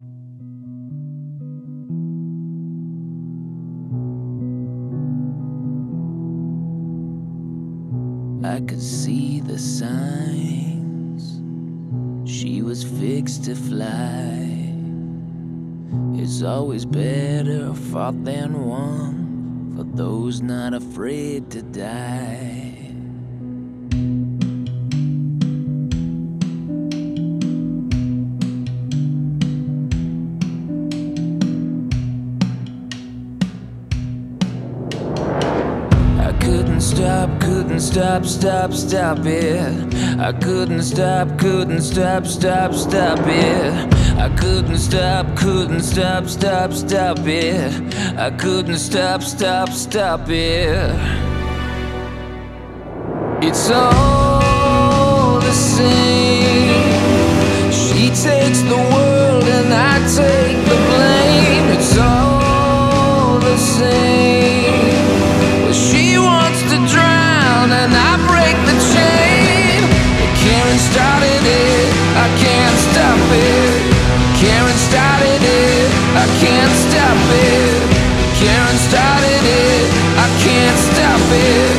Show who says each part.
Speaker 1: I could see the signs. She was fixed to fly. It's always better fought than won for those not afraid to die. Couldn't stop it. I couldn't stop it. I couldn't stop it. I couldn't stop it. It's all the same. She takes the world and I take the blame. It's all the same. Well, she wants to drown and I break the chain. Karen started it, I can't stop it. Karen started it, I can't stop it. Karen started it, I can't stop it.